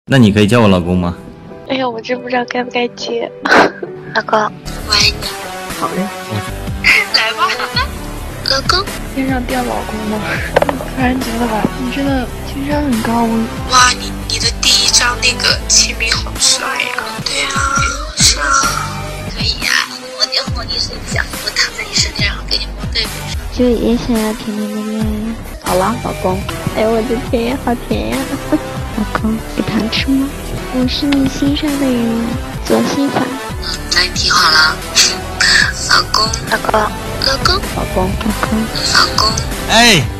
那你可以叫我老公吗？ 哎呀，我真不知道该不该接。老公，我爱你。 好嘞， 来吧，老公。 天上掉老公吗？突然觉得吧，你真的情商很高。 哇，你的第一张那个签名好帅呀！对啊，是啊。可以呀，我摸你睡觉，我躺在你身边，然后给你摸背部。 就也想要甜甜的恋爱。 好了，老公。 哎呦我的天呀，好甜呀！老公，有糖吃吗？我是你心上的人，左心房。 那你听好了，老公，老公，老公， 老公， 老公， 哎。